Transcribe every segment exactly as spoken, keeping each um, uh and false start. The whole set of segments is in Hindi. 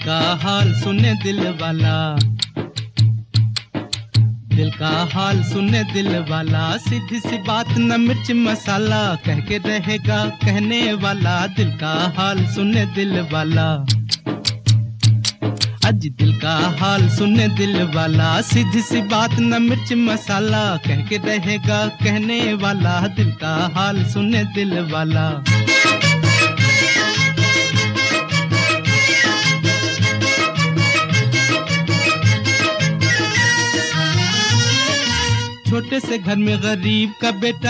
का हाल सुने दिल वाला, दिल का हाल सुने दिल वाला, सीधी सी बात न मिर्च मसाला, कह के रहेगा कहने वाला, दिल का हाल सुने दिल वाला। अज दिल का हाल सुने दिल वाला, सीधी सी बात न मिर्च मसाला, कह के रहेगा कहने वाला, दिल का हाल सुने दिल वाला। छोटे से घर में गरीब का बेटा,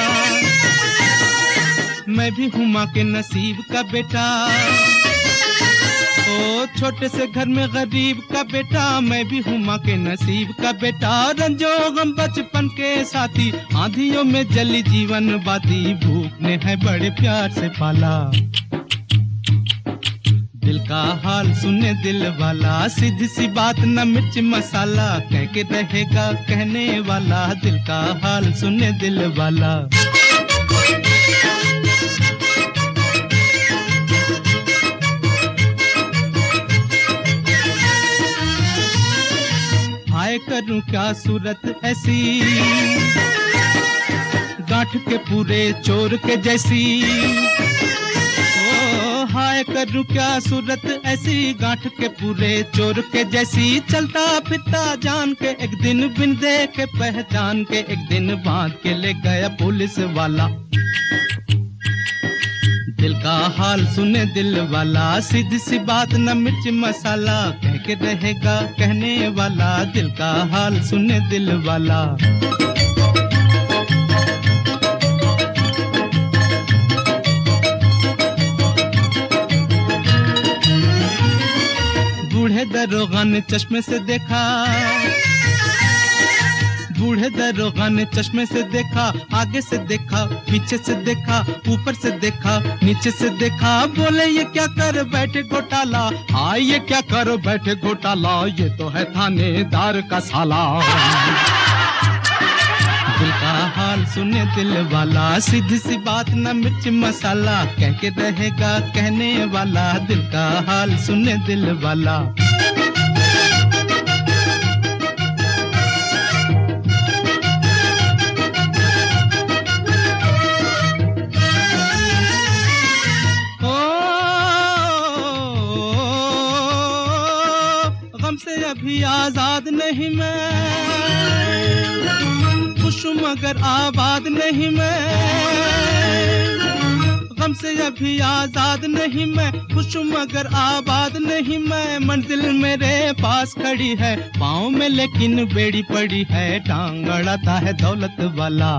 मैं भी हूँ माँ के नसीब का बेटा। ओ छोटे से घर में गरीब का बेटा, मैं भी हूँ माँ के नसीब का बेटा। रंजो गम बचपन के साथी, आंधियों में जली जीवन बाती, भूख ने है बड़े प्यार से पाला। दिल का हाल सुने दिल वाला, सीधी सी बात न मिर्च मसाला, कह के रहेगा कहने वाला, दिल का हाल सुने दिल वाला। हाय करूं क्या सूरत ऐसी, गांठ के पूरे चोर के जैसी। हाय करूं क्या सूरत ऐसी, गांठ के पूरे चोर के जैसी। चलता फिरता जान के एक दिन, बिन देखे पहचान के एक दिन, बांध के ले गया पुलिस वाला। दिल का हाल सुने दिल वाला, सीधी सी बात न मिर्च मसाला, कह के रहेगा कहने वाला, दिल का हाल सुने दिल वाला। बूढ़े दरोगा ने चश्मे से देखा, बूढ़े दरोगा ने चश्मे से देखा, आगे से देखा, पीछे से देखा, ऊपर से देखा, नीचे से देखा। बोले ये क्या कर बैठे घोटाला, हाँ ये क्या कर बैठे घोटाला, ये तो है थानेदार का साला। दिल का हाल सुने दिल वाला, सीधी सी बात न मिर्च मसाला, कह के रहेगा कहने वाला, दिल का हाल सुने दिल वाला। ओ गम से अभी आजाद नहीं मैं, खुश मगर आबाद नहीं मैं। गम से अभी आजाद नहीं मैं, खुश मगर आबाद नहीं मैं। मंजिल मेरे पास खड़ी है, पाँव में लेकिन बेड़ी पड़ी है, टांग अड़ाता है दौलत वाला।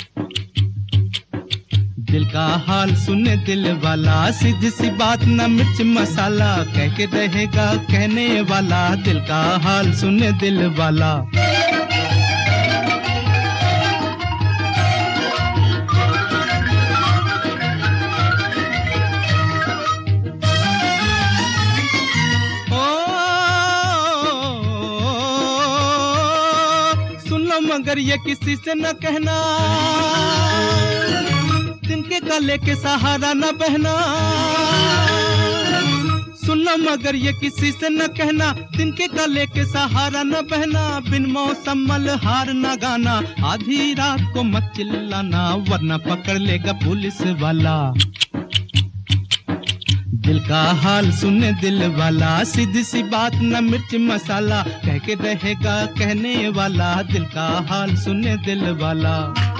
दिल का हाल सुने दिल वाला, सीधी सी बात न मिर्च मसाला, कह के रहेगा कहने वाला, दिल का हाल सुने दिल वाला। मगर ये किसी से न कहना, तिनके गले के सहारा न बहना। सुन लो मगर ये किसी से न कहना, तिनके गले के सहारा न बहना। बिन मौसम मल्हार न गाना, आधी रात को मत चिल्लाना, वरना पकड़ लेगा पुलिस वाला। दिल का हाल सुने दिल वाला, सीधी सी बात न मिर्च मसाला, कह के रहेगा कहने वाला, दिल का हाल सुने दिल वाला।